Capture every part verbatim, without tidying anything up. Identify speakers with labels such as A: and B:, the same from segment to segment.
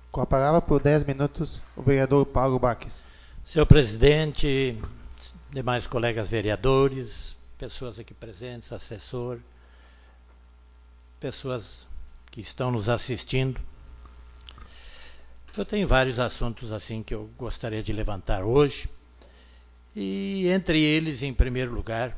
A: Com a palavra por dez minutos, o vereador Paulo Baques.
B: Senhor presidente, demais colegas vereadores, pessoas aqui presentes, assessor, pessoas que estão nos assistindo. Eu tenho vários assuntos assim que eu gostaria de levantar hoje. E entre eles, em primeiro lugar,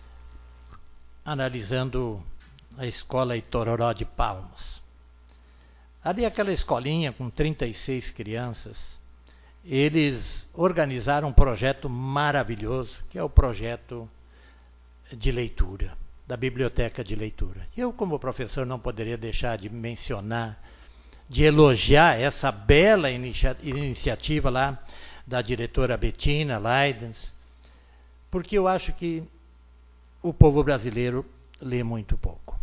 B: analisando a escola Itororó de Palmas. Ali aquela escolinha com trinta e seis crianças, eles organizaram um projeto maravilhoso, que é o projeto de leitura, da biblioteca de leitura. Eu, como professor, não poderia deixar de mencionar, de elogiar essa bela inicia- iniciativa lá da diretora Bettina Leidens, porque eu acho que o povo brasileiro lê muito pouco.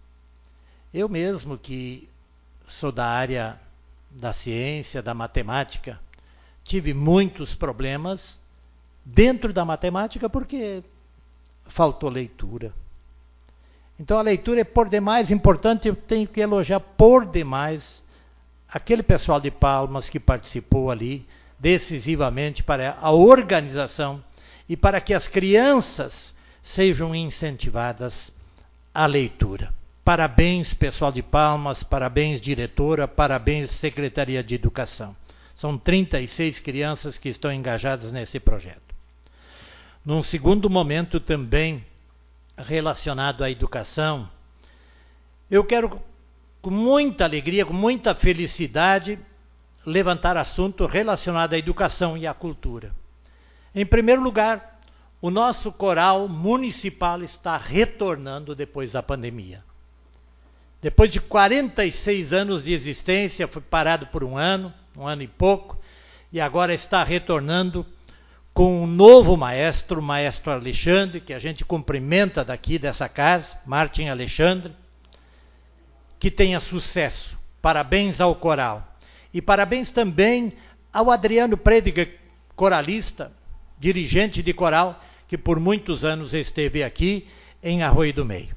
B: Eu mesmo, que sou da área da ciência, da matemática, tive muitos problemas dentro da matemática porque faltou leitura. Então a leitura é por demais importante, eu tenho que elogiar por demais aquele pessoal de Palmas que participou ali decisivamente para a organização e para que as crianças sejam incentivadas à leitura. Parabéns, pessoal de Palmas, parabéns, diretora, parabéns, Secretaria de Educação. São trinta e seis crianças que estão engajadas nesse projeto. Num segundo momento também relacionado à educação, eu quero com muita alegria, com muita felicidade, levantar assunto relacionado à educação e à cultura. Em primeiro lugar, o nosso coral municipal está retornando depois da pandemia. Depois de quarenta e seis anos de existência, foi parado por um ano, um ano e pouco, e agora está retornando com um novo maestro, o maestro Alexandre, que a gente cumprimenta daqui dessa casa, Martin Alexandre, que tenha sucesso. Parabéns ao coral. E parabéns também ao Adriano Prediger, coralista, dirigente de coral, que por muitos anos esteve aqui em Arroio do Meio.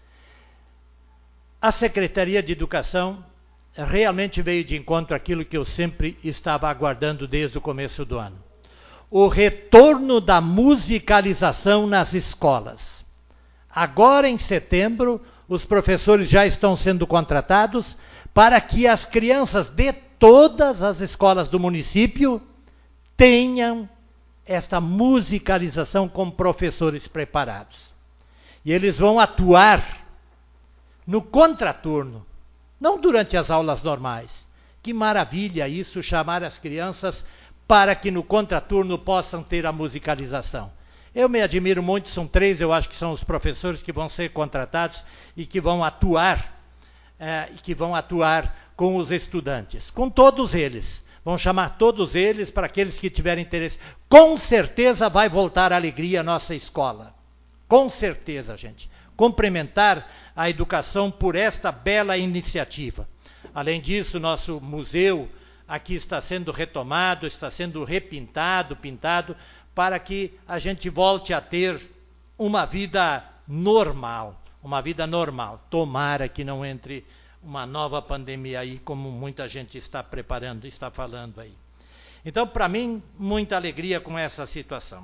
B: A Secretaria de Educação realmente veio de encontro àquilo que eu sempre estava aguardando desde o começo do ano. O retorno da musicalização nas escolas. Agora, em setembro, os professores já estão sendo contratados para que as crianças de todas as escolas do município tenham esta musicalização com professores preparados. E eles vão atuar no contraturno, não durante as aulas normais. Que maravilha isso, chamar as crianças para que no contraturno possam ter a musicalização. Eu me admiro muito, são três, eu acho que são os professores que vão ser contratados e que vão atuar, é, e que vão atuar com os estudantes, com todos eles. Vão chamar todos eles para aqueles que tiverem interesse. Com certeza vai voltar a alegria à nossa escola. Com certeza, gente. Cumprimentar a educação por esta bela iniciativa. Além disso, nosso museu aqui está sendo retomado, está sendo repintado, pintado, para que a gente volte a ter uma vida normal, uma vida normal. Tomara que não entre uma nova pandemia aí, como muita gente está preparando, está falando aí. Então, para mim, muita alegria com essa situação.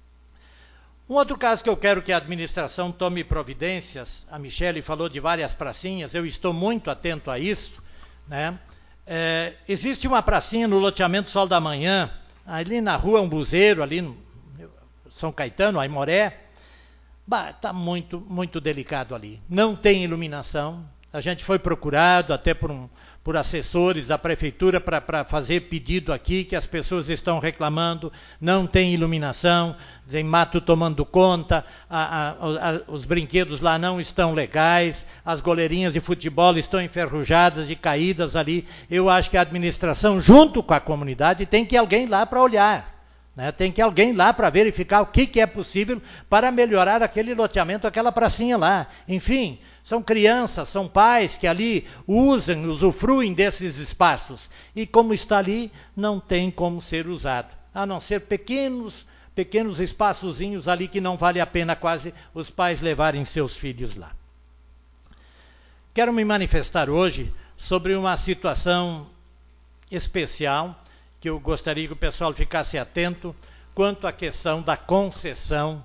B: Um outro caso que eu quero que a administração tome providências, a Michele falou de várias pracinhas, eu estou muito atento a isso, né? É, existe uma pracinha no loteamento Sol da Manhã, ali na rua Umbuzeiro, ali no São Caetano, Aimoré, está muito, muito delicado ali. Não tem iluminação, a gente foi procurado até por, um, por assessores da prefeitura para fazer pedido aqui, que as pessoas estão reclamando, não tem iluminação, tem mato tomando conta, a, a, a, os brinquedos lá não estão legais, as goleirinhas de futebol estão enferrujadas e caídas ali. Eu acho que a administração, junto com a comunidade, tem que ir alguém lá para olhar. Né? Tem que ir alguém lá para verificar o que, que é possível para melhorar aquele loteamento, aquela pracinha lá. Enfim, são crianças, são pais que ali usam, usufruem desses espaços. E como está ali, não tem como ser usado. A não ser pequenos, pequenos espaçozinhos ali que não vale a pena quase os pais levarem seus filhos lá. Quero me manifestar hoje sobre uma situação especial que eu gostaria que o pessoal ficasse atento quanto à questão da concessão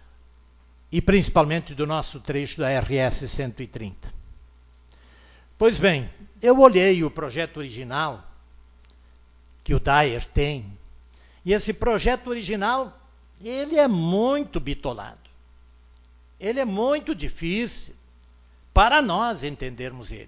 B: e principalmente do nosso trecho da R S cento e trinta. Pois bem, eu olhei o projeto original que o Dyer tem, e esse projeto original, ele é muito bitolado. Ele é muito difícil para nós entendermos ele.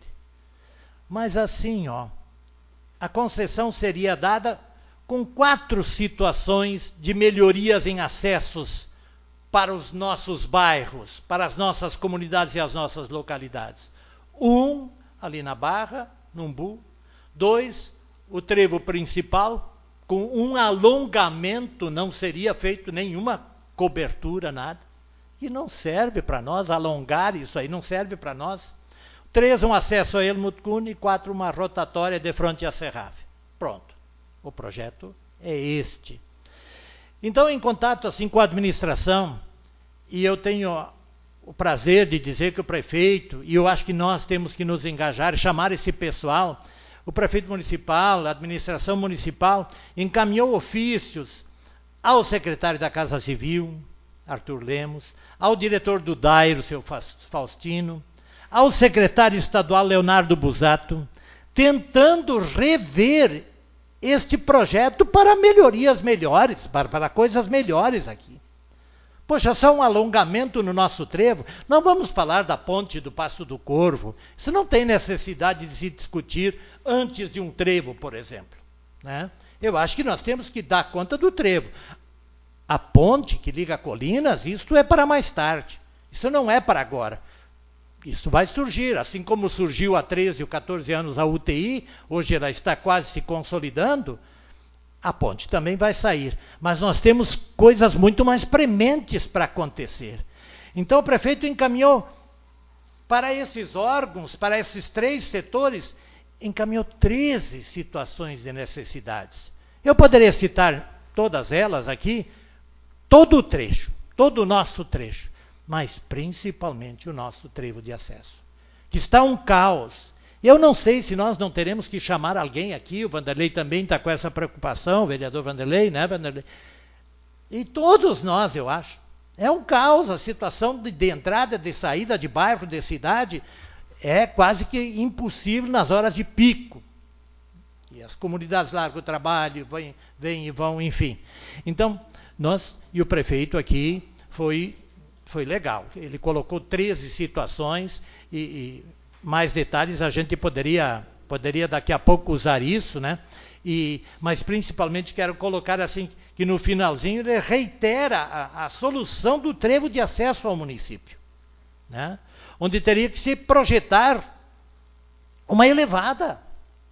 B: Mas assim, ó, a concessão seria dada com quatro situações de melhorias em acessos para os nossos bairros, para as nossas comunidades e as nossas localidades. Um, ali na Barra, no Umbu. Dois, o trevo principal, com um alongamento, não seria feito nenhuma cobertura, nada. E não serve para nós, alongar isso aí não serve para nós. Três, um acesso a Helmut Kuhn. E quatro, uma rotatória de frente a Serrave. Pronto. O projeto é este. Então, em contato assim com a administração, e eu tenho o prazer de dizer que o prefeito, e eu acho que nós temos que nos engajar e chamar esse pessoal, o prefeito municipal, a administração municipal, encaminhou ofícios ao secretário da Casa Civil, Arthur Lemos, ao diretor do Dyer, o seu Faustino, ao secretário estadual Leonardo Busato, tentando rever este projeto para melhorias melhores, para, para coisas melhores aqui. Poxa, só um alongamento no nosso trevo. Não vamos falar da ponte do Passo do Corvo. Isso não tem necessidade de se discutir antes de um trevo, por exemplo. Né? Eu acho que nós temos que dar conta do trevo. A ponte que liga Colinas, isso é para mais tarde. Isso não é para agora. Isso vai surgir, assim como surgiu há treze ou quatorze anos a U T I, hoje ela está quase se consolidando, a ponte também vai sair. Mas nós temos coisas muito mais prementes para acontecer. Então o prefeito encaminhou para esses órgãos, para esses três setores, encaminhou treze situações de necessidades. Eu poderia citar todas elas aqui, todo o trecho, todo o nosso trecho. Mas principalmente o nosso trevo de acesso, que está um caos. Eu não sei se nós não teremos que chamar alguém aqui, o Vanderlei também está com essa preocupação, o vereador Vanderlei, né, Vanderlei? E todos nós, eu acho. É um caos, a situação de, de entrada, de saída de bairro, de cidade, é quase que impossível nas horas de pico. E as comunidades largam o trabalho, vêm, vêm e vão, enfim. Então, nós, e o prefeito aqui foi... Foi legal. Ele colocou treze situações e, e mais detalhes a gente poderia, poderia daqui a pouco usar isso, né? E, mas principalmente quero colocar assim que no finalzinho ele reitera a, a solução do trevo de acesso ao município, né? Onde teria que se projetar uma elevada.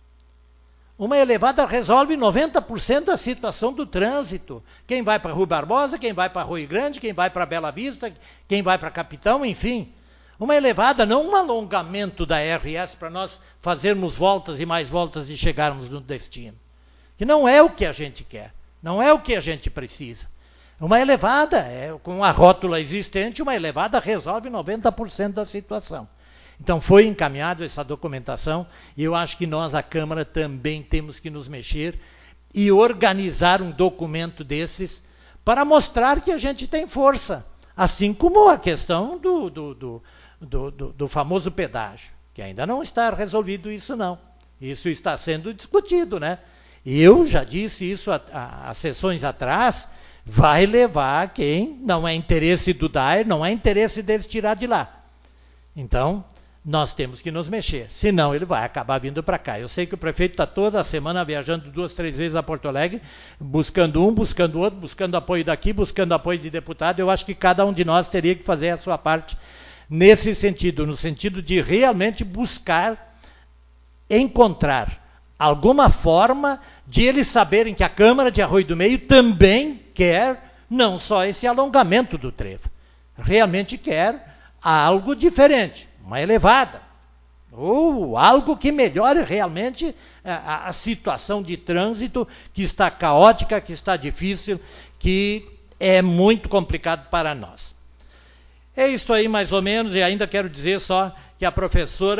B: Uma elevada resolve noventa por cento da situação do trânsito. Quem vai para Rui Barbosa, quem vai para Rio Grande, quem vai para Bela Vista, quem vai para Capitão, enfim. Uma elevada, não um alongamento da R S para nós fazermos voltas e mais voltas e chegarmos no destino. Que não é o que a gente quer, não é o que a gente precisa. Uma elevada, é, com a rótula existente, uma elevada resolve noventa por cento da situação. Então foi encaminhada essa documentação e eu acho que nós, a Câmara, também temos que nos mexer e organizar um documento desses para mostrar que a gente tem força. Assim como a questão do, do, do, do, do, do famoso pedágio, que ainda não está resolvido isso não. Isso está sendo discutido, né? Eu já disse isso há sessões atrás, vai levar quem não é interesse do Dyer, não é interesse deles tirar de lá. Então... nós temos que nos mexer, senão ele vai acabar vindo para cá. Eu sei que o prefeito está toda a semana viajando duas, três vezes a Porto Alegre, buscando um, buscando outro, buscando apoio daqui, buscando apoio de deputado. Eu acho que cada um de nós teria que fazer a sua parte nesse sentido, no sentido de realmente buscar encontrar alguma forma de eles saberem que a Câmara de Arroio do Meio também quer não só esse alongamento do trevo, realmente quer algo diferente. Uma elevada, ou algo que melhore realmente a, a situação de trânsito que está caótica, que está difícil, que é muito complicado para nós. É isso aí mais ou menos, e ainda quero dizer só que a professora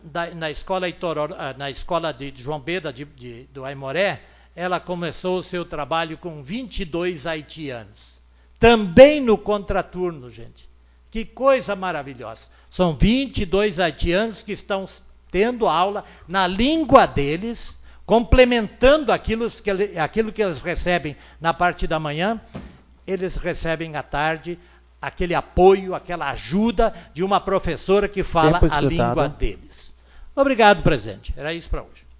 B: da, na escola, Itororó, na escola de João Beda, de, de, do Aimoré, ela começou o seu trabalho com vinte e dois haitianos. Também no contraturno, gente. Que coisa maravilhosa. São vinte e dois haitianos que estão tendo aula na língua deles, complementando aquilo que, aquilo que eles recebem na parte da manhã, eles recebem à tarde aquele apoio, aquela ajuda de uma professora que fala a língua deles. Obrigado, presidente. Era isso para hoje.